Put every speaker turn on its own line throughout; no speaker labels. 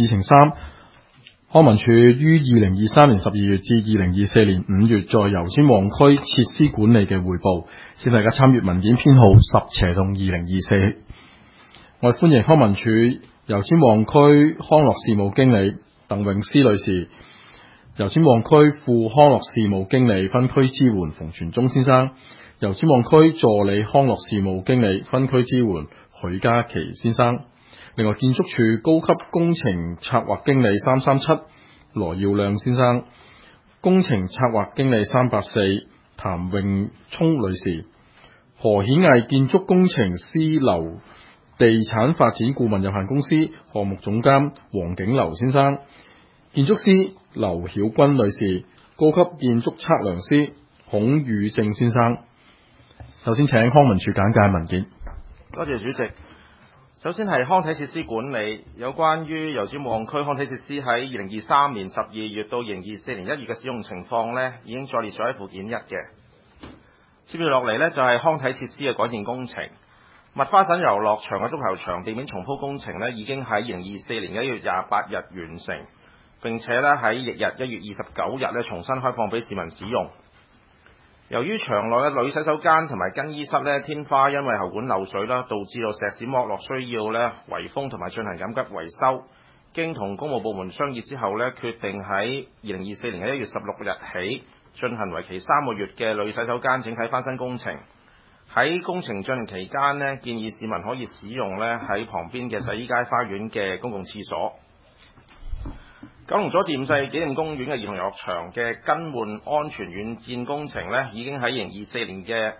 議程3，康文署於2023年12月至2024年5月在油尖旺區設施管理嘅匯報，請大家參閱文件編號10/2024。我哋歡迎康文署油尖旺區康樂事務經理鄧詠詩女士、油尖旺區副康樂事務經理分區支援馮傳忠先生、油尖旺區助理康樂事務經理分區支援許嘉琪先生。另外，建築署高級工程策劃經理337羅耀亮先生、工程策劃經理384譚詠聰女士、何顯毅建築工程師樓地產發展顧問有限公司項目總監黃景流先生、建築師劉曉君女士、高級建築測量師孔宇正先生。首先請康文署簡介文件。
多謝主席。首先係康體設施管理，有關於油尖旺區康體設施喺2023年12月到2024年1月嘅使用情況呢，已經載列咗喺附件1嘅。接住落嚟呢，就係康體設施嘅改善工程。麥花臣遊樂場嘅足球場地面重鋪工程呢，已經喺2024年1月28日完成，並且呢喺翌日1月29日呢重新開放俾市民使用。由於場內嘅女洗手間同埋更衣室呢，天花因為喉管漏水啦，導致到石屎剝落，需要呢圍封同埋進行緊急維修。經同公務部門商議之後呢，決定喺2024年1月16日起進行為期3個月嘅女洗手間整體翻新工程。喺工程進行期間呢，建議市民可以使用呢喺旁邊嘅洗衣街花園嘅公共廁所。九龍佐治五世紀念公園嘅兒童遊樂場嘅更換安全軟墊工程呢，已經喺2024年嘅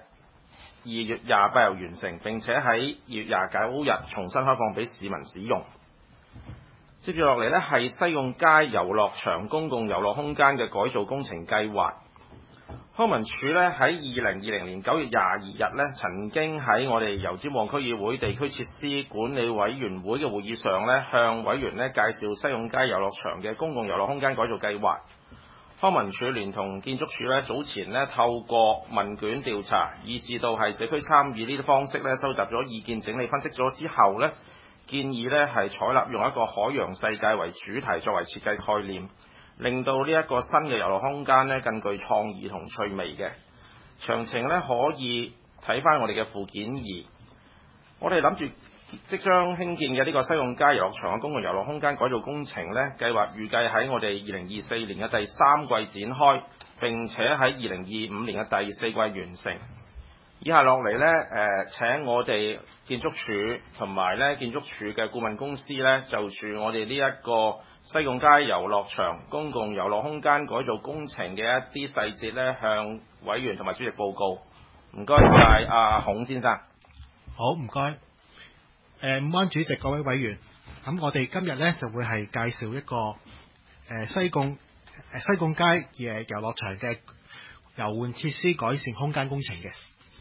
2月28日完成，並且喺2月29日重新開放俾市民使用。接住落嚟呢，係西貢街遊樂場公共遊樂空間嘅改造工程計劃。康文署呢喺2020年9月22日呢，曾經喺我哋油尖旺區議會地區設施管理委員會嘅會議上呢，向委員呢介紹西貢街遊樂場嘅公共遊樂空間改造計劃。康文署聯同建築署呢，早前呢透過問卷調查，以至到係社區參與呢啲方式呢，收集咗意見整理分析咗之後呢，建議呢係採納用一個海洋世界為主題作為設計概念，令到呢一個新嘅遊樂空間呢更具創意同趣味嘅。詳情呢可以睇翻我哋嘅附件2。我哋諗住即將興建嘅呢個西貢街遊樂場嘅公共遊樂空間改造工程呢，計劃預計喺我哋2024年嘅第3季展開，並且喺2025年嘅第4季完成。以下落嚟呢，請我哋建築署同埋呢建築署嘅顧問公司呢，就住我哋呢一個西貢街遊樂場公共遊樂空間改造工程嘅一啲細節呢，向委員同埋主席報告。唔該晒，阿孔先生。
好，唔該。午安主席，各位委員。咁我哋今日呢，就會係介紹一個西貢街遊樂場嘅遊玩設施改善空間工程嘅。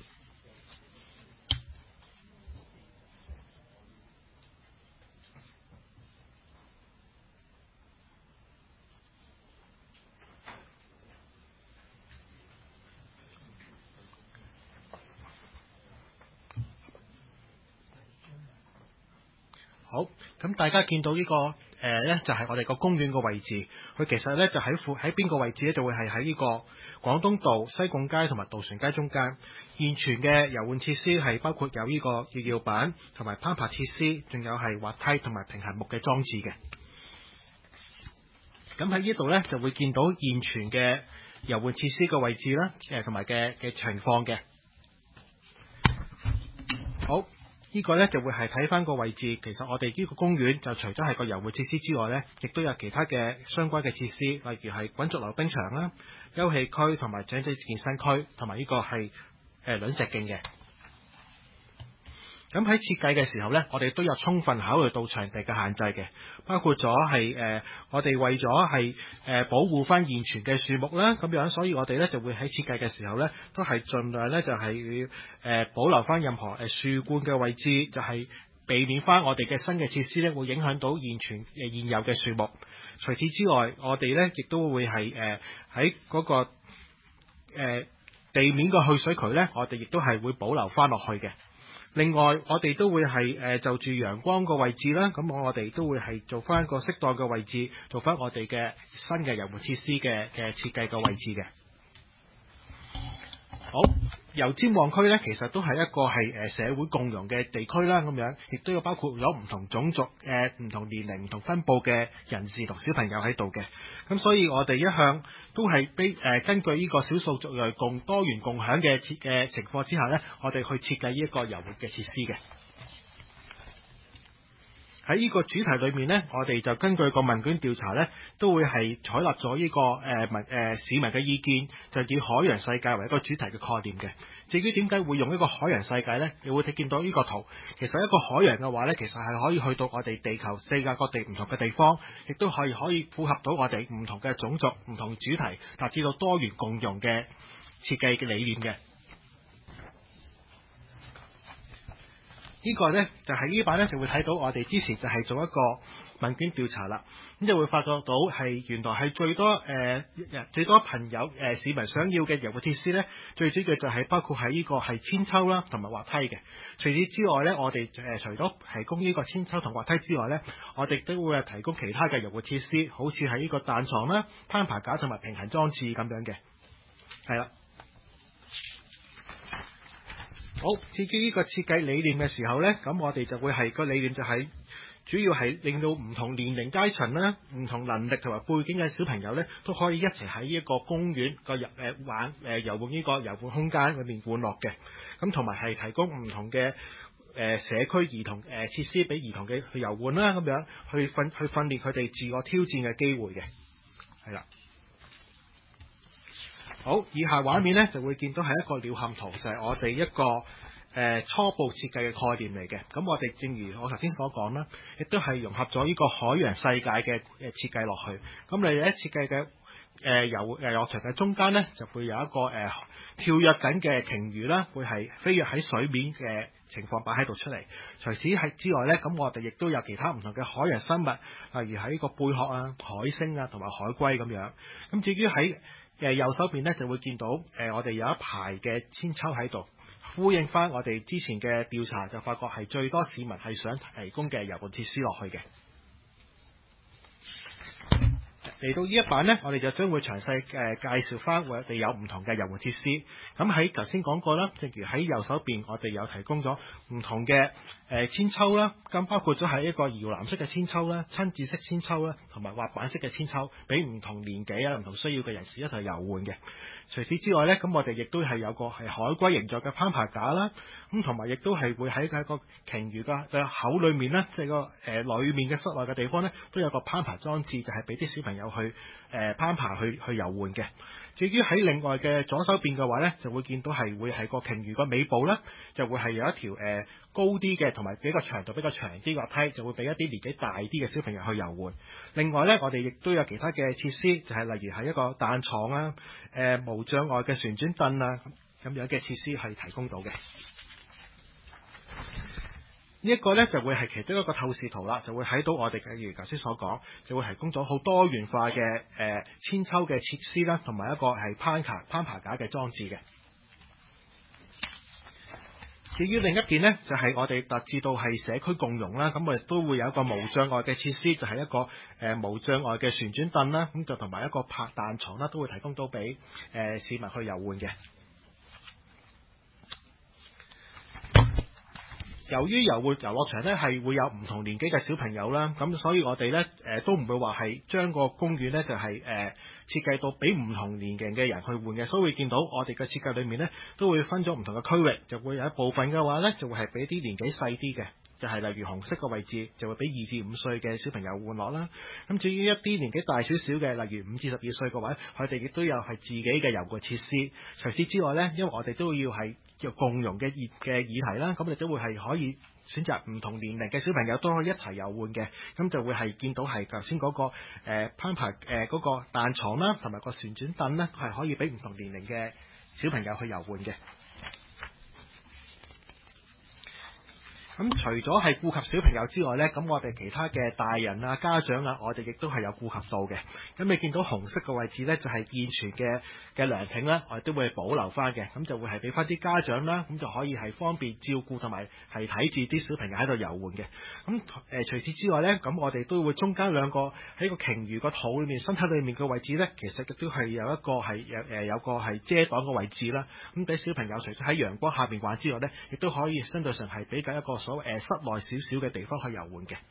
好，咁大家見到呢個呢，就係我哋個公園個位置。佢其實呢，就喺邊個位置呢？就會係喺呢個廣東道、西貢街同埋渡船街中間。現存嘅遊玩設施係包括有呢個搖搖板同埋攀爬設施，仲有係滑梯同埋平衡木嘅裝置嘅。咁喺呢度呢，就會見到現存嘅遊玩設施嘅位置啦，同埋嘅情況嘅。好。呢個呢就會係睇翻個位置，其實我哋呢個公園就除咗係個遊玩設施之外呢，亦都有其他嘅相關嘅設施，例如係滾軸溜冰場啦、休憩區同埋長者健身區，同埋呢個係卵石徑嘅。咁喺設計嘅時候呢，我哋都有充分考慮到場地嘅限制嘅，包括咗係我哋為咗係保護翻現存嘅樹木啦，咁樣，所以我哋呢就會喺設計嘅時候呢，都係盡量呢就係保留翻任何樹冠嘅位置，就係避免翻我哋嘅新嘅設施呢會影響到現有嘅樹木。除此之外，我哋呢亦都會係喺嗰個地面嘅去水渠呢，我哋亦都係會保留翻落去嘅。 另外，我哋都會係就住陽光個位置啦，咁我哋都會係做翻一個適當嘅位置，做翻我哋嘅新嘅遊玩設施嘅設計嘅位置嘅。好，油尖旺區呢，其實都係一個係社會共融嘅地區啦，咁樣亦都有包括咗唔同種族、唔同年齡、唔同分佈嘅人士同小朋友喺度嘅。咁所以我哋一向都係根據呢個少數族裔多元共享嘅情況之下呢，我哋去設計呢一個遊玩嘅設施嘅。喺呢個主題裏面呢，我哋就根據個問卷調查呢，都會係採納咗呢個市民嘅意見，就以海洋世界為一個主題嘅概念嘅。至於點解會用一個海洋世界呢？你會見到呢個圖，其實一個海洋嘅話呢，其實係可以去到我哋地球世界各地唔同嘅地方，亦都可以符合到我哋唔同嘅種族、唔同主題，達至到多元共融嘅設計嘅理念嘅。呢個呢，就係呢版呢，就會睇到我哋之前就係做一個問卷調查啦，咁就會發覺到係原來係最多朋友市民想要嘅遊玩設施呢，最主要就係包括喺呢個係韆鞦啦同埋滑梯嘅。除此之外呢，我哋除咗提供呢個韆鞦同滑梯之外呢，我哋都會提供其他嘅遊玩設施，好似係呢個彈床啦、攀爬架同埋平衡裝置咁樣嘅，係啦。好，至於呢個設計理念嘅時候呢，咁我哋就會係個理念就係主要係令到唔同年齡階層啦、唔同能力同埋背景嘅小朋友呢，都可以一齊喺呢一個公園個遊玩呢個遊玩空間裏面玩樂嘅。咁同埋係提供唔同嘅社區兒童設施俾兒童嘅去遊玩啦，咁樣去訓練佢哋自我挑戰嘅機會嘅，係啦。好，以下畫面呢就會見到係一個鳥瞰圖，就係我哋一個初步設計嘅概念嚟嘅。咁我哋正如我頭先所講啦，亦都係融合咗呢個海洋世界嘅設計落去。咁你喺設計嘅遊樂場嘅中間呢，就會有一個跳躍緊嘅鯨魚啦，會係飛躍喺水面嘅情況擺喺度出嚟。除此係之外呢，咁我哋亦都有其他唔同嘅海洋生物，例如喺個貝殼啊、海星啊同埋海龜咁樣。咁至於喺右手邊咧就會見到我哋有一排嘅韆鞦喺度，呼應翻我哋之前嘅調查，就發覺係最多市民係想提供嘅遊玩設施落去嘅。嚟到呢一版呢，我哋就將會詳細介紹翻我哋有唔同嘅遊玩設施。咁喺頭先講過啦，正如喺右手邊，我哋有提供咗唔同嘅韆鞦啦，咁包括咗係一個搖籃式嘅韆鞦啦、親子式韆鞦啦，同埋滑板式嘅韆鞦，俾唔同年紀啊、唔同需要嘅人士一齊遊玩嘅。除此之外呢，咁我哋亦都係有個係海龜形狀嘅攀爬架啦，咁同埋亦都係會喺個鯨魚嘅口裏面呢，即係個裏面嘅室內嘅地方呢，都有個攀爬裝置，就係俾啲小朋友去攀爬去遊玩嘅。至於喺另外嘅左手邊嘅話呢，就會見到係會係個鯨魚個尾部呢，就會係有一條高啲嘅同埋比較長度比較長啲嘅滑梯，就會俾一啲年紀大啲嘅小朋友去遊玩。另外呢，我哋亦都有其他嘅設施，就係例如係一個彈床啊、無障礙嘅旋轉凳啊咁樣嘅設施係提供到嘅。呢一個呢，就會係其中一個透視圖啦，就會睇到我哋例如頭先所講，就會提供咗好多元化嘅韆鞦嘅設施啦，同埋一個係攀爬架嘅裝置嘅。至於另一件呢，就係我哋達至到係社區共融啦，咁我哋都會有一個無障礙嘅設施，就係一個無障礙嘅旋轉凳啦，咁就同埋一個拍彈床啦，都會提供到俾市民去遊玩嘅。由於遊樂場咧係會有唔同年紀嘅小朋友啦，咁所以我哋咧都唔會話係將個公園咧就係設計到俾唔同年齡嘅人去玩嘅，所以會見到我哋嘅設計裏面咧都會分咗唔同嘅區域，就會有一部分嘅話咧就會係俾啲年紀細啲嘅，就係例如紅色嘅位置就會俾2至5歲嘅小朋友玩樂啦。咁至於一啲年紀大少少嘅，例如5至12歲嘅話，佢哋亦都有係自己嘅遊樂設施。除此之外咧，因為我哋都要係叫共融嘅議題啦，咁你都會係可以選擇唔同年齡嘅小朋友都可以一齊遊玩嘅，咁就會係見到係頭先嗰個攀爬嗰個彈床啦，同埋個旋轉凳咧，係可以俾唔同年齡嘅小朋友去遊玩嘅。 咁除咗係顧及小朋友之外呢，咁我哋其他嘅大人啊、家長啊，我哋亦都係有顧及到嘅。咁你見到紅色嘅位置呢，就係現存嘅涼亭啦，我哋都會保留翻嘅，咁就會係俾翻啲家長啦，咁就可以係方便照顧同埋係睇住啲小朋友喺度遊玩嘅。咁除此之外呢，咁我哋都會中間兩個喺個鯨魚個肚裏面、身體裏面嘅位置呢，其實亦都係有一個係有個係遮擋嘅位置啦。咁俾小朋友除咗喺陽光下邊玩之外呢，亦都可以相對上係比較一個所謂室內少少嘅地方去遊玩嘅。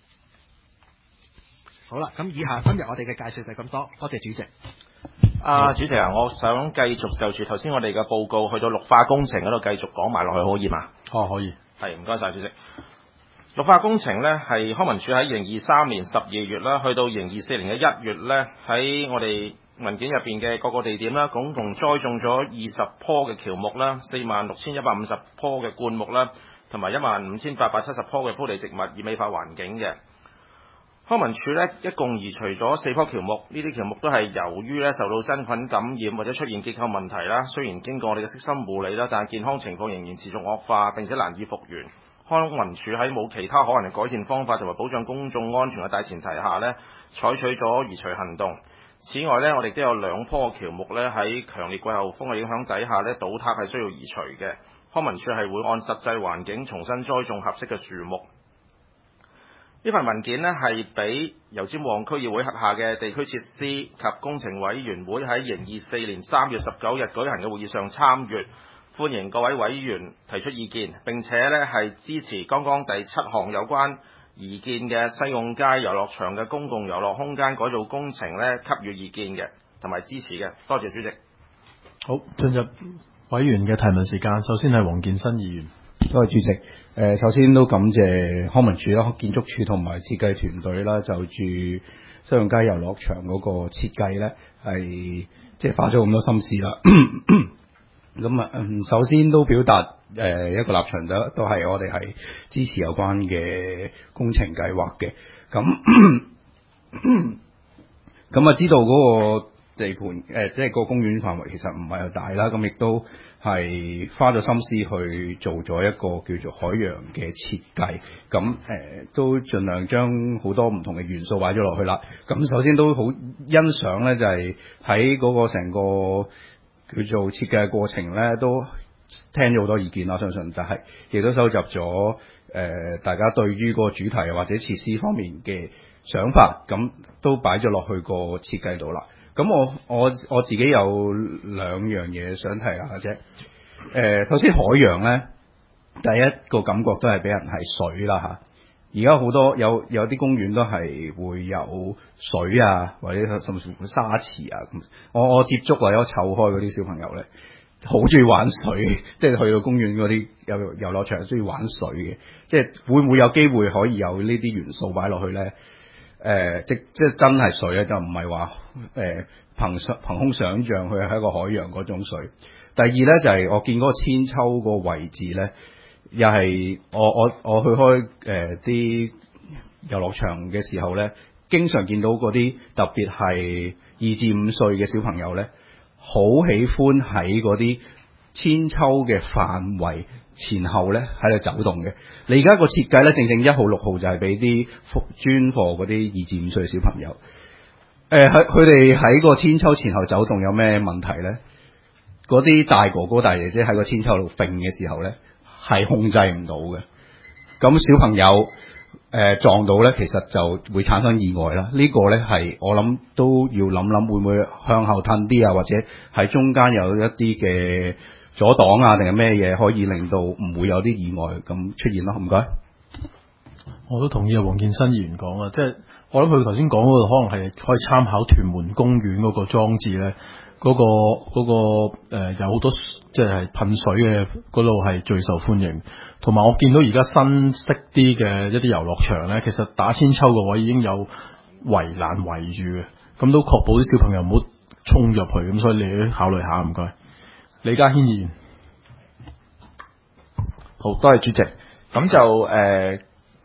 好啦，咁以下今日我哋嘅介紹就係咁多，多謝主席。
主席啊，我想繼續就住頭先我哋嘅報告去到綠化工程嗰度繼續講埋落去，可以嘛？
可以。
係，唔該晒主席。綠化工程呢，係康文署喺2023年12月啦，去到2024年嘅1月呢，喺我哋文件入邊嘅各個地點啦，總共栽種咗20棵嘅喬木啦，46,150棵嘅灌木啦，同埋15,870棵嘅鋪地植物，以美化環境嘅。康文署呢，一共移除咗4棵喬木，呢啲喬木都係由於呢受到真菌感染或者出現結構問題啦。雖然經過我哋嘅悉心護理啦，但係健康情況仍然持續惡化，並且難以復原。康文署喺冇其他可能嘅改善方法同埋保障公眾安全嘅大前提下呢，採取咗移除行動。此外呢，我哋都有2棵喬木呢喺強烈季候風嘅影響底下呢，倒塌係需要移除嘅。康文署係會按實際環境重新栽種合適嘅樹木。呢份文件呢，係俾油尖旺區議會轄下嘅地區設施及工程委員會喺2024年3月19日舉行嘅會議上參閱，歡迎各位委員提出意見，並且呢係支持剛剛第7項有關擬建嘅西貢街遊樂場嘅公共遊樂空間改造工程呢，給予意見嘅同埋支持嘅。多謝主席。
好，進入委員嘅提問時間，首先係黃建新議員。
多謝主席。首先都感謝康文署啦、建築署同埋設計團隊啦，就住西貢街遊樂場嗰個設計咧，係即係花咗咁多心思啦。咁啊，首先都表達一個立場，都係我哋係支持有關嘅工程計劃嘅。咁啊，知道嗰個地盤即係個公園範圍其實唔係又大啦，咁亦都係花咗心思去做咗一個叫做海洋嘅設計，咁都盡量將好多唔同嘅元素擺咗落去啦。咁首先都好欣賞咧，就係喺嗰個成個叫做設計嘅過程咧，都聽咗好多意見啦。相信就係亦都收集咗大家對於個主題或者設施方面嘅想法，咁都擺咗落去個設計度啦。咁我自己有2樣嘢想提下啫。頭先海洋咧，第一個感覺都係俾人係水啦嚇。而家好多有啲公園都係會有水啊，或者甚至乎沙池啊咁。我接觸或者湊開嗰啲小朋友咧，好中意玩水，即係去到公園嗰啲遊樂場中意玩水嘅。即係會唔會有機會可以有呢啲元素擺落去咧？即係真係水咧，就唔係話憑空想像佢係一個海洋嗰種水。第二咧就係、是、我見嗰個千秋個位置咧，又係我去開啲遊樂場嘅時候咧，經常見到嗰啲特別係2至5歲嘅小朋友咧，好喜歡喺嗰啲千秋嘅範圍前後咧喺度走動嘅。你而家個設計咧，正正1號6號就係俾啲專課嗰啲2至5歲嘅小朋友。佢哋喺個千秋前後走動有咩問題咧？嗰啲大哥哥大姐姐喺個千秋度揈嘅時候咧，係控制唔到嘅。咁小朋友撞到咧，其實就會產生意外啦。呢個咧係我諗都要諗會唔會向後褪啲啊，或者喺中間有一啲嘅阻擋啊，定係咩嘢可以令到唔會有啲意外咁出現咯？唔該。
我都同意啊，黃建新議員講啊，即係我諗佢頭先講嗰度可能係可以參考屯門公園嗰個裝置咧，嗰個有好多即係噴水嘅嗰度係最受歡迎。同埋我見到而家新式啲嘅一啲遊樂場咧，其實打千秋個位已經有圍欄圍住嘅，咁都確保啲小朋友唔好衝入去，咁所以你要考慮下，唔該。李家軒議員。
好，多謝主席。咁就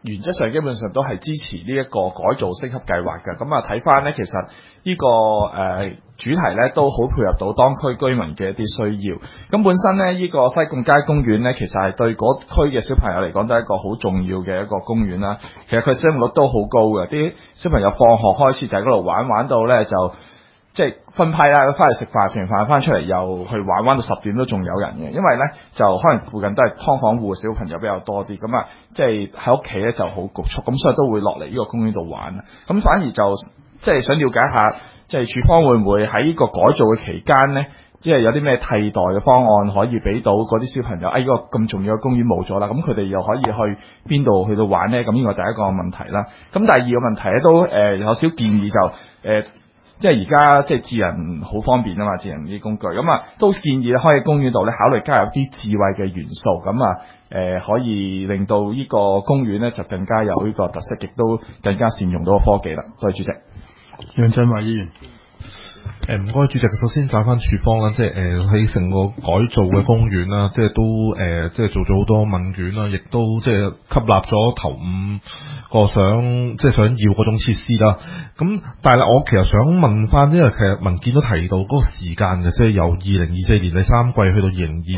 原則上基本上都係支持呢一個改造升級計劃嘅。咁啊睇翻咧，其實呢個主題咧都好配合到當區居民嘅一啲需要。咁本身咧呢個西貢街公園咧，其實係對嗰區嘅小朋友嚟講都係一個好重要嘅一個公園啦。其實佢使用率都好高嘅，啲小朋友放學開始就喺嗰度玩到咧就即係分批啦，翻嚟食飯，食完飯翻出嚟又去玩到10點都仲有人嘅。因為咧就可能附近都係劏房戶小朋友比較多啲，咁啊即係喺屋企咧就好局促，咁所以都會落嚟呢個公園度玩。咁反而就即係想了解下，即係署方會唔會喺呢個改造嘅期間咧，即係有啲咩替代嘅方案可以俾到嗰啲小朋友？呢個咁重要嘅公園冇咗啦，咁佢哋又可以去邊度去到玩咧？咁呢個第一個問題啦。咁第二個問題咧都有少建議就即係而家即係智能好方便啊嘛，智能啲工具咁啊，都建議咧可以公園度咧考慮加入啲智慧嘅元素，咁啊可以令到呢個公園咧就更加有呢個特色，亦都更加善用到個科技啦。多謝主席。
楊振華議員。
唔該，主席。首先讚翻署方啦，即係喺成個改造嘅公園啦，即係都即係做咗好多問卷啦，亦都即係吸納咗頭5個想要嗰種設施啦。咁但係我其實想問翻，因為其實文件都提到嗰個時間嘅，即係由2024年第3季去到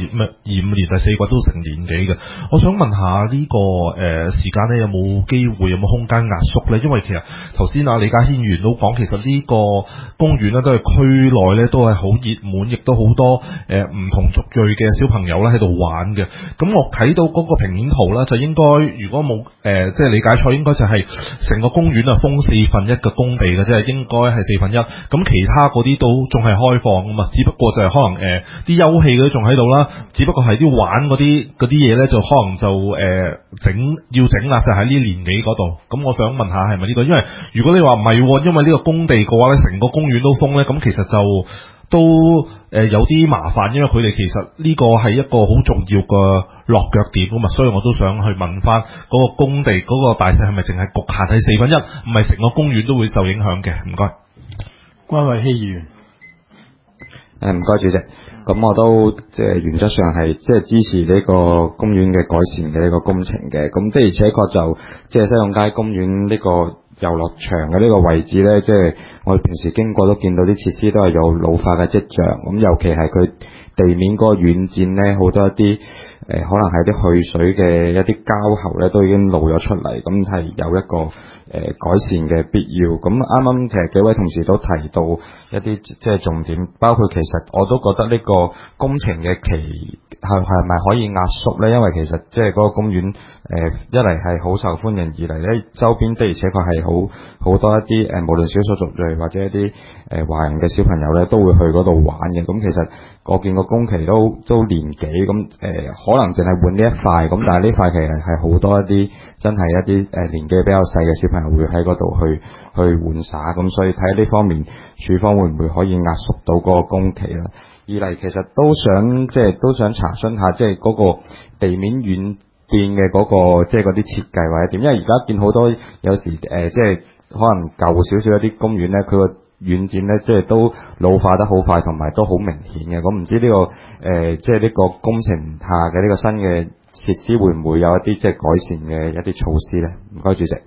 2025年第4季都成年幾嘅。我想問下呢個時間咧有冇機會有冇空間壓縮咧？因為其實頭先李家軒議員都講，其實呢個公園咧都係區內咧都係好熱門，亦都好多唔同族裔嘅小朋友咧喺度玩嘅。咁我睇到嗰個平面圖咧，就應該如果冇即係理解錯，應該就係成個公園啊封1/4嘅工地嘅啫，應該係1/4。咁其他嗰啲都仲係開放噶嘛，只不過就係可能啲休憩嗰啲仲喺度啦，只不過係啲玩嗰啲嘢咧就可能就要整啦，就喺呢年幾嗰度。咁我想問下係咪呢個？因為如果你話唔係，因為呢個工地嘅話咧，成個公園都封咧，咁其實就都有啲麻煩，因為佢哋其實呢個係一個好重要嘅落腳點啊嘛，所以我都想去問翻嗰個工地嗰個大細係咪淨係局限喺1/4，唔係成個公園都會受影響嘅？唔該。
關惠希議員。
唔該主席。咁我都即係原則上係即係支持呢個公園嘅改善嘅呢個工程嘅。咁的而且確就即係西貢街公園呢個遊樂場嘅呢個位置咧，即係我哋平時經過都見到啲設施都係有老化嘅跡象。咁尤其係佢地面嗰個軟墊咧，好多一啲可能係啲去水嘅一啲膠喉咧，都已經露咗出嚟。咁係有一個改善嘅必要。咁啱啱其實幾位同事都提到一啲即係重點，包括其實我都覺得呢個工程嘅期係咪可以壓縮咧？因為其實即係嗰個公園一嚟係好受歡迎，二嚟咧周邊的而且確係好多一啲無論少數族裔或者一啲華人嘅小朋友咧都會去嗰度玩嘅。咁其實我見個工期都年幾咁可能淨係換呢一塊，咁但係呢塊其實係好多一啲真係一啲年紀比較細嘅小朋友會喺嗰度去玩耍。咁所以睇下呢方面署方會唔會可以壓縮到嗰個工期啦？二嚟其實都想查詢下即係嗰個地面軟墊嘅嗰個即係嗰啲設計或者點，因為而家見好多有時即係可能舊少少一啲公園咧，佢個軟墊咧即係都老化得好快，同埋都好明顯嘅。咁唔知呢個即係呢個工程下嘅呢個新嘅設施會唔會有一啲即係改善嘅一啲措施咧？唔該主席。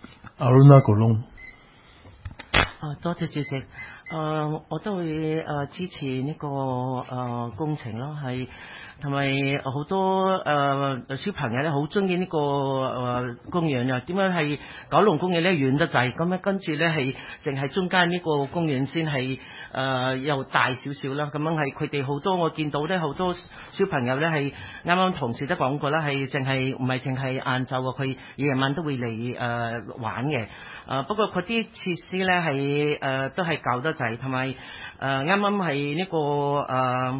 Aruna Gulung。
多謝主席。我都會支持呢個工程咯，係同埋好多小朋友咧好中意呢個公園啊。點解係九龍公園咧遠得滯，咁咧跟住咧係淨係中間呢個公園先係又大少少啦。咁樣係佢哋好多我見到咧好多小朋友咧係啱啱同事都講過啦，係唔係淨係晏晝喎，佢夜晚都會嚟玩嘅。不過佢啲設施咧係都係舊得滯，同埋啱啱係呢個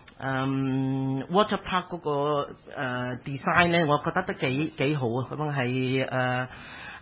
water park 嗰個design 咧，我覺得都幾好啊。咁樣係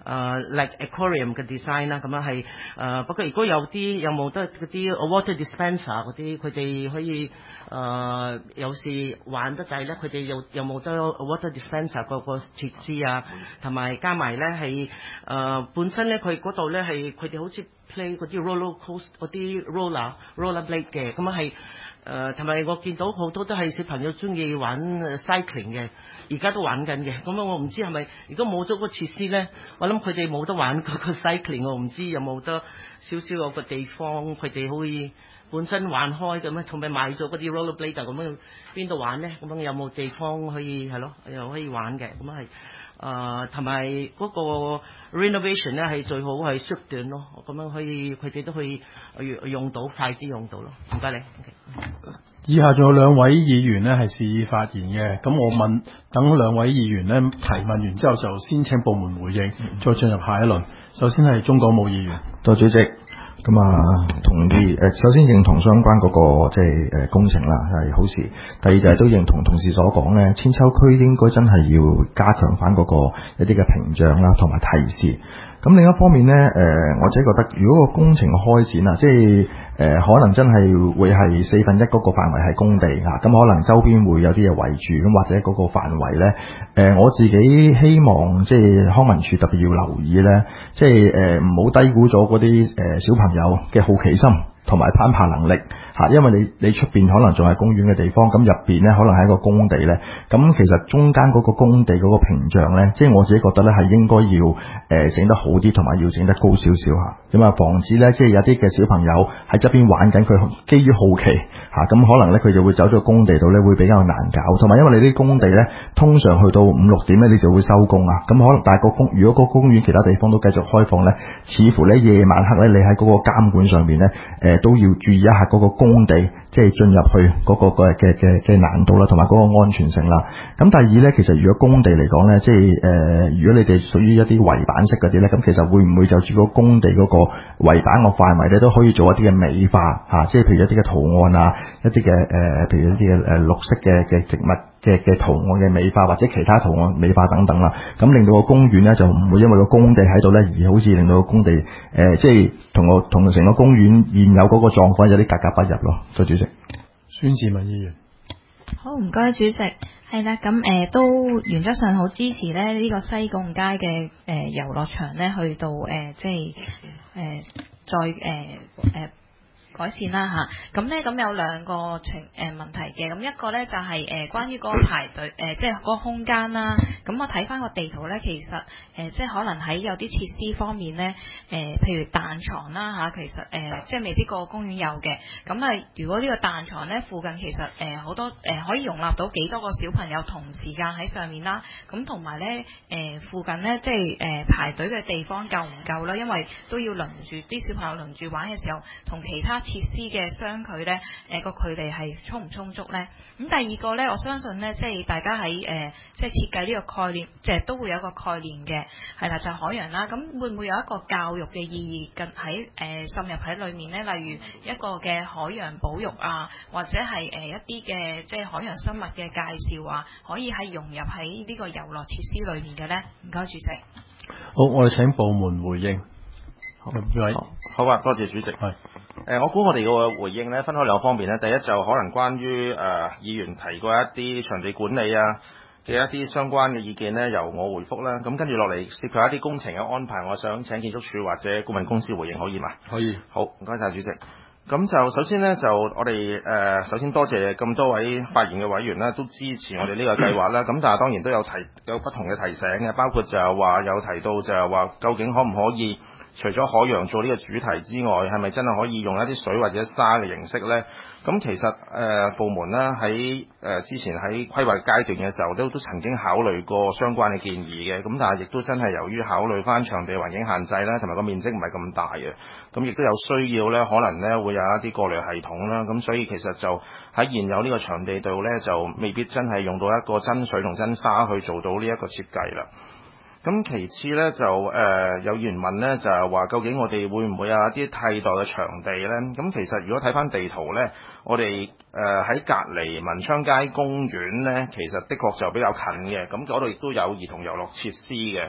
like aquarium 嘅 design 啦，咁樣係不過如果有冇得嗰啲 water dispenser 嗰啲，佢哋可以有時玩得滯咧，佢哋有冇得 water dispenser 個設施啊，同埋加埋咧係本身咧佢嗰度咧係佢哋好似 play 嗰啲 roller coaster 嗰啲 roller blade 嘅，咁啊係。同埋我見到好多都係小朋友中意玩 cycling 嘅，而家都玩緊嘅。咁我唔知係咪如果冇咗個設施咧，我諗佢哋冇得玩嗰個 cycling， 我唔知有冇得少少有個地方佢哋可以本身玩開咁樣，同埋買咗嗰啲 roller blade 咁樣邊度玩咧？咁樣有冇地方可以係咯，又可以玩嘅？咁係同埋嗰個 renovation 咧係最好係縮短咯，咁樣可以佢哋都可以用到快啲用到咯。唔該你。
以下仲有兩位議員呢係示意發言嘅，咁我等兩位議員呢提問完之後，就先請部門回應，再進入下一輪。首先係鍾國武議員，
多謝主席。咁同意首先認同相關嗰個即係工程啦，係好事。第二就係都認同同事所講咧，千秋區應該真係要加強翻嗰個一啲嘅屏障啦，同埋提示。咁另一方面咧，我自己覺得，如果個工程嘅開展啊，即係可能真係會係1/4嗰個範圍係工地啊，咁可能周邊會有啲嘢圍住，咁或者嗰個範圍咧，我自己希望即係康文署特別要留意咧，即係唔好低估咗嗰啲小朋友嘅好奇心同埋攀爬能力嚇，因為你出邊可能仲係公園嘅地方，咁入邊咧可能係一個工地咧，咁其實中間嗰個工地嗰個屏障咧，即係我自己覺得咧係應該要整得好啲，同埋要整得高少少嚇，咁防止咧即係有啲嘅小朋友喺側邊玩緊，佢基於好奇嚇，咁可能咧佢就會走咗工地度咧會比較難搞，同埋因為你啲工地咧通常去到5、6點咧你就會收工啊，咁可能但係如果個公園其他地方都繼續開放咧，似乎咧夜晚黑咧你喺嗰個監管上面咧都要注意一下嗰個工地，即係進入去嗰個嘅難度啦，同埋嗰個安全性啦。咁第二咧，其實如果工地嚟講咧，即係如果你哋屬於一啲圍板式嗰啲咧，咁其實會唔會就住個工地嗰個圍板個範圍咧，都可以做一啲嘅美化嚇，即係譬如一啲嘅圖案啊，一啲嘅譬如一啲嘅綠色嘅植物嘅圖案嘅美化，或者其他圖案美化等等啦，咁令到個公園咧就唔會因為個工地喺度咧，而好似令到個工地即係同成個公園現有嗰個狀況有啲格格不入咯。多謝主席。
孫志文議員，
好，唔該主席。係啦，咁都原則上好支持咧呢個西貢街嘅遊樂場咧，去到即係再改善啦嚇，咁咧咁有兩個問題嘅，咁一個咧就係關於嗰個排隊即係嗰個空間啦。咁我睇翻個地圖咧，其實即係可能喺有啲設施方面咧，譬如彈床啦嚇，其實即係未必個公園有嘅。咁如果呢個彈床咧附近其實好多可以容納到幾多個小朋友同時間喺上面啦。咁同埋咧附近咧即係排隊嘅地方夠唔夠啦？因為都要輪住啲小朋友輪住玩嘅時候，同其他設施嘅相距咧，個距離係充唔充足咧？咁第二個咧，我相信咧，即係大家喺即係設計呢個概念，即係都會有一個概念嘅，係啦，就係海洋啦。咁會唔會有一個教育嘅意義喺滲入喺裏面咧？例如一個嘅海洋保育啊，或者係一啲嘅即係海洋生物嘅介紹啊，可以係融入喺呢個遊樂設施裏面嘅咧？唔該，主席。
好，我哋請部門回應。
好啊，多謝主席。係。我估我哋個回應咧分開兩方面咧，第一就可能關於議員提過一啲場地管理啊嘅一啲相關嘅意見咧，由我回覆啦。咁跟住落嚟涉及一啲工程嘅安排，我想請建築署或者顧問公司回應，可以嘛？
可以。
好，唔該晒主席。咁就首先咧，就我哋首先多謝咁多位發言嘅委員啦，都支持我哋呢個計劃啦。咁但係當然都有不同嘅提醒嘅，包括就係話有提到就係話究竟可唔可以除咗海洋做呢個主題之外，係咪真係可以用一啲水或者沙嘅形式呢？咁其實部門呢喺之前喺規劃階段嘅時候都曾經考慮過相關嘅建議嘅，咁但係亦都真係由於考慮翻場地環境限制啦，同埋個面積唔係咁大嘅，咁亦都有需要呢，可能呢會有一啲過濾系統啦，咁所以其實就喺現有呢個場地度呢，就未必真係用到一個真水同真沙去做到呢一個設計啦。咁其次咧就有議員問咧，就係話究竟我哋會唔會有一啲替代嘅場地咧？咁其實如果睇翻地圖咧，我哋喺隔離文昌街公園咧，其實的確就比較近嘅，咁嗰度亦都有兒童遊樂設施嘅。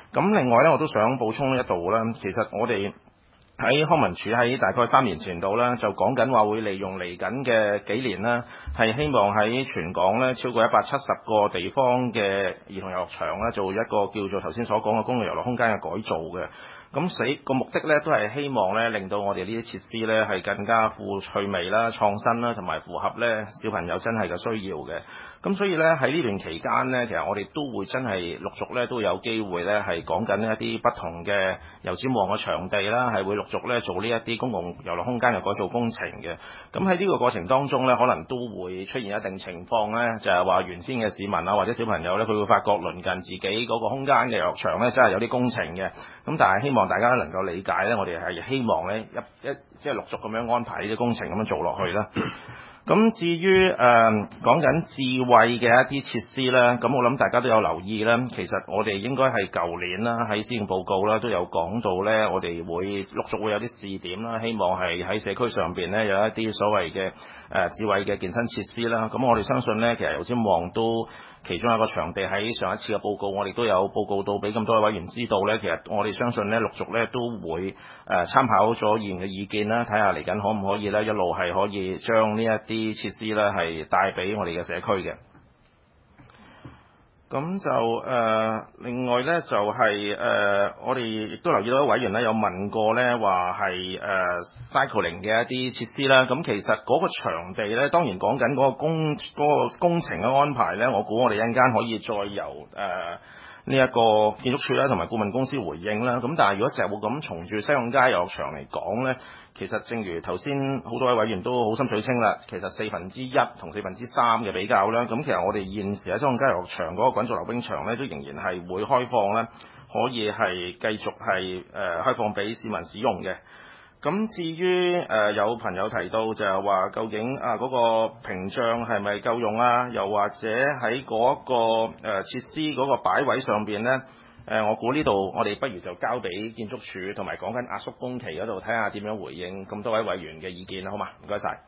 咁另外呢，我都想補充一度啦，其實我哋喺康文署喺大概3年前度啦，就講緊話會利用嚟緊嘅幾年啦，係希望喺全港咧超過170個地方嘅兒童遊樂場咧，做一個叫做頭先所講嘅公共遊樂空間嘅改造嘅。咁個目的咧都係希望咧令到我哋呢啲設施咧係更加富趣味啦、創新啦，同埋符合咧小朋友真係嘅需要嘅。咁所以咧喺呢段期間咧，其實我哋都會真係陸續咧都有機會咧係講緊一啲不同嘅油尖旺嘅場地啦，係會陸續咧做呢一啲公共遊樂空間嘅改造工程嘅。咁喺呢個過程當中咧，可能都會出現一定情況咧，就係話原先嘅市民啊或者小朋友咧，佢會發覺鄰近自己嗰個空間嘅遊樂場咧，真係有啲工程嘅。咁但係希望大家能夠理解咧，我哋係希望咧即係陸續咁樣安排呢啲工程咁樣做落去啦。咁至於講緊智慧嘅一啲設施咧，咁我諗大家都有留意啦。其實我哋應該係舊年啦，喺施政報告啦都有講到咧，我哋會陸續會有啲試點啦，希望係喺社區上邊咧有一啲所謂嘅智慧嘅健身設施啦。咁我哋相信咧，其實油尖旺都其中一個場地喺上一次嘅報告，我哋都有報告到俾咁多位委員知道咧。其實我哋相信咧，陸續咧都會參考咗議員嘅意見啦，睇下嚟緊可唔可以咧一路係可以將呢一啲設施咧係帶俾我哋嘅社區嘅。咁就另外咧就係我哋亦都留意到委員咧有問過咧話係cycling 嘅一啲設施啦。咁其實嗰個場地咧，當然講緊嗰個工程嘅安排咧，我估我哋一陣間可以再由呢一個建築署啦同埋顧問公司回應啦。咁但係如果就會咁從住西貢街遊樂場嚟講咧，其實正如頭先好多位委員都好心水清啦，其實1/4同3/4嘅比較啦，咁其實我哋現時喺西貢街遊樂場嗰個滾軸溜冰場咧，都仍然係會開放咧，可以係繼續係開放俾市民使用嘅。咁至於有朋友提到就係話，究竟嗰個屏障係咪夠用啊？又或者喺嗰個設施嗰個擺位上邊咧？我估呢度我哋不如就交俾建築署同埋講緊壓縮工期嗰度睇下點樣回應咁多位委員嘅意見啦，好嘛？唔該晒。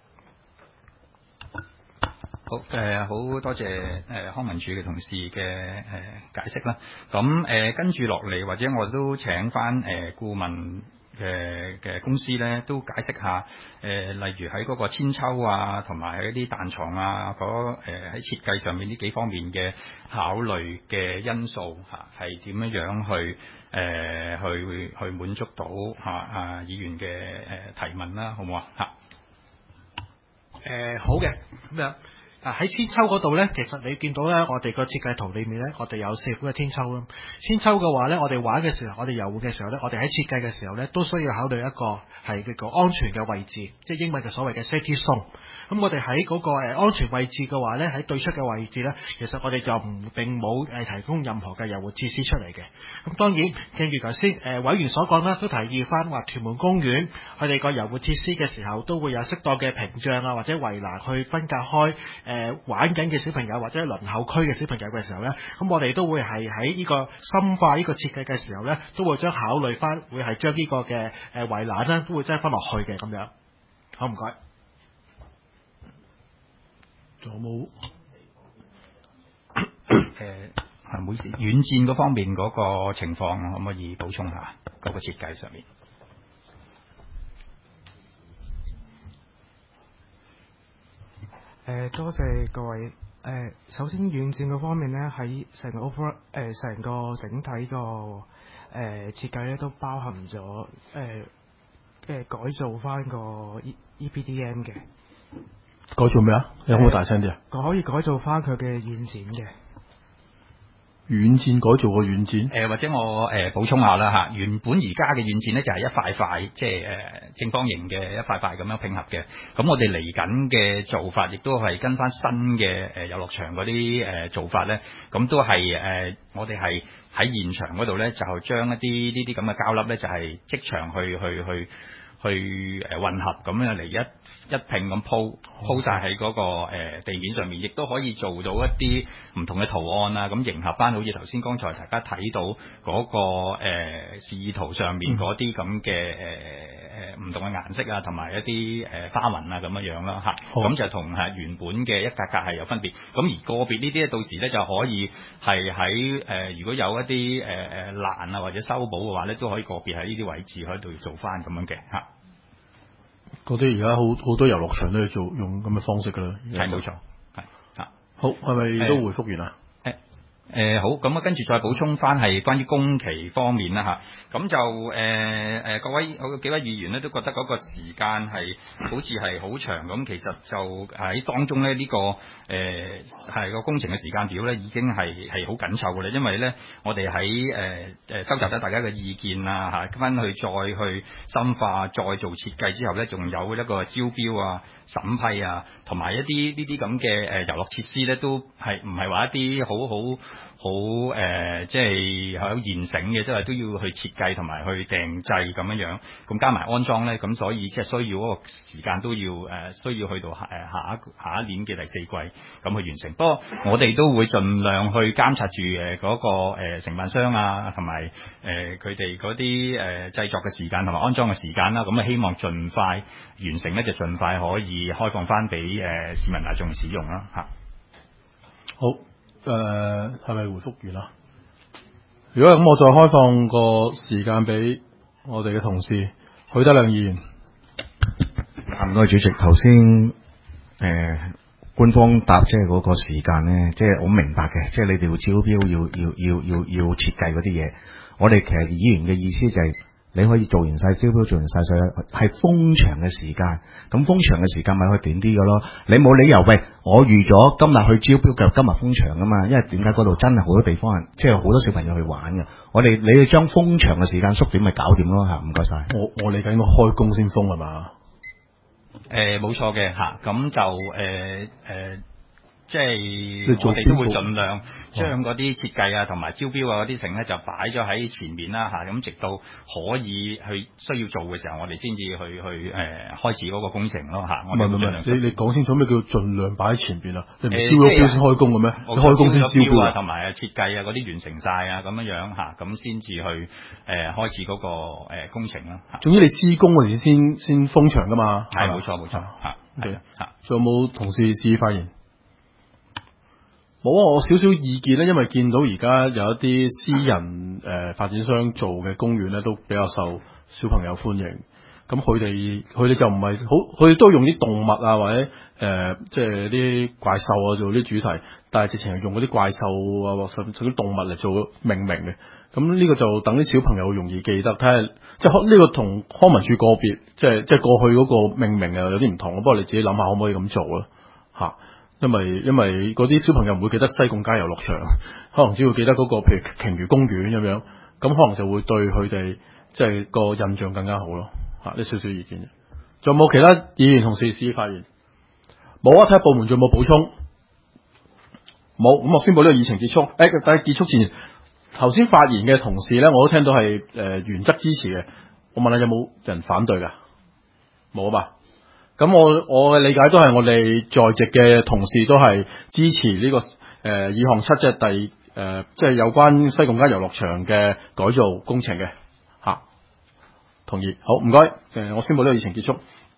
好好多謝康文署嘅同事嘅解釋啦。咁跟住落嚟，或者我都請翻顧問嘅公司咧，都解釋下例如喺嗰個千秋啊，同埋喺啲彈床啊，喺設計上面呢幾方面嘅考慮嘅因素係點樣去滿足到議員嘅提問啦，好唔好啊？
好嘅，咁樣。喺千秋嗰度呢，其實你見到呢，我哋個設計圖裏面呢，我哋有4款嘅千秋啦。千秋嘅話呢，我哋玩嘅時候，我哋遊玩嘅時候呢，我哋喺設計嘅時候呢，都需要考慮一個係叫做安全嘅位置，即係英文就所謂嘅 safety zone。咁我哋喺嗰個安全位置嘅話呢，喺對出嘅位置呢，其實我哋就並冇提供任何嘅遊活設施出嚟嘅。咁當然，正如頭先委員所講啦，都提議翻話屯門公園佢哋個遊活設施嘅時候，都會有適當嘅屏障啊，或者圍欄去分隔開玩緊嘅小朋友或者輪候區嘅小朋友嘅時候呢，咁我哋都會係喺呢個深化呢個設計嘅時候呢，都會將考慮翻，會係將呢個嘅圍欄呢，都會將分落去嘅咁樣。好，唔該。仲有冇？
唔好意思，軟墊嗰方面嗰個情況可唔可以補充下嗰個設計上面？
多謝各位。首先軟墊嗰方面咧，喺成個 over 成個整體個設計咧，都包含咗改造翻個 EPDM 嘅。
改造咩啊？有冇大聲啲啊？
可以改造翻佢嘅軟墊嘅。
軟墊改造個軟墊？
或者我補充下啦嚇。原本而家嘅軟墊咧就係一塊塊，即係正方形嘅一塊塊咁樣拼合嘅。咁我哋嚟緊嘅做法，亦都係跟翻新嘅遊樂場嗰啲做法咧。咁都係我哋係喺現場嗰度咧，就將一啲呢啲咁嘅膠粒咧，就係即場去混合咁樣嚟一拼咁鋪晒喺嗰個地面上面，亦都可以做到一啲唔同嘅圖案啊，咁迎合翻好似頭先剛才大家睇到嗰個示意圖上面嗰啲咁嘅唔
唔同嘅顏色啊，同埋一啲花紋啊咁樣樣啦嚇。
好
咁就同原本嘅一格格係有分別。咁而個別呢啲咧，到時咧就可以係喺如果有一啲爛啊或者修補嘅話咧，都可以個別喺呢啲位置喺度做翻咁樣嘅嚇。
嗰啲而家好多遊樂場都要做用咁嘅方式噶啦。
係冇錯，係嚇。
好，係咪都回覆完啦？
好，咁啊跟住再補充翻係關於工期方面啦嚇，咁就各位幾位議員咧都覺得嗰個時間係好似係好長咁，其實就喺當中咧呢個係個工程嘅時間表咧已經係好緊湊嘅啦，因為咧我哋喺收集咗大家嘅意見啊嚇，翻去再去深化再做設計之後咧，仲有一個招標啊、審批啊，同埋一啲呢啲咁嘅遊樂設施咧，都係唔係話一啲好即係好現成嘅，即係都要去設計同埋去訂製咁樣，咁加埋安裝咧，咁所以即係需要嗰個時間都要需要去到下一年嘅第四季咁去完成。不過我哋都會盡量去監察住嗰個承辦商啊，同埋佢哋嗰啲製作嘅時間同埋安裝嘅時間啦，咁啊希望盡快完成咧，就盡快可以開放翻俾市民大眾使用啦嚇。
好。係咪回覆完啦？如果咁，我再開放個時間俾我哋嘅同事許德亮議員。
唔該，主席。頭先官方答即係嗰個時間咧，即係我明白嘅，即係你哋要招標，要設計嗰啲嘢。我哋其實議員嘅意思就係、你可以做完晒招標，做完晒所有係封場嘅時間，咁封場嘅時間咪可以短啲嘅咯。你冇理由喂，我預咗今日去招標嘅，今日封場噶嘛？因為點解嗰度真係好多地方人，即係好多小朋友去玩嘅。你要將封場嘅時間縮短，咪搞掂咯嚇。唔該晒。
我理解應該開工先封係嘛？
冇錯嘅嚇，咁就即係我哋都會盡量將嗰啲設計啊同埋招標啊嗰啲成咧就擺咗喺前面啦嚇，咁直到可以去需要做嘅時候，我哋先至去開始嗰個工程咯嚇。
唔係，你講清楚咩叫盡量擺喺前邊啊？你唔係招咗標先開工嘅咩？你開工先招標
啊，同埋設計啊嗰啲完成晒啊咁樣嚇，咁先至去開始嗰個工程啦。
總之你施工嗰時先封場噶嘛？
係冇錯嚇。係
嚇，仲有冇同事示意發言？冇啊！我少少意見咧，因為見到而家有一啲私人發展商做嘅公園咧，都比較受小朋友歡迎。咁佢哋就唔係好，佢哋都用啲動物啊，或者即係啲怪獸啊做啲主題，但係直情係用嗰啲怪獸啊或甚至啲動物嚟做命名嘅。咁呢個就等啲小朋友容易記得。睇下即係呢個同康文署個別即係過去嗰個命名啊有啲唔同。不過你自己諗下可唔可以咁做啦嚇？因為嗰啲小朋友唔會記得西貢街遊樂場，可能只會記得嗰個譬如鯨魚公園咁樣，咁可能就會對佢哋即係個印象更加好咯。呢少少意見。仲有冇其他議員同事示意發言？冇啊！睇下部門仲有冇補充？冇，咁我宣布呢個議程結束。但係結束前，頭先發言嘅同事咧，我都聽到係原則支持嘅。我問下有冇人反對㗎？冇啊嘛。咁我嘅理解都係我哋在席嘅同事都係支持呢個議項7，即係即係有關西貢街遊樂場嘅改造工程嘅嚇，同意。好，唔該。我宣布呢個議程結束。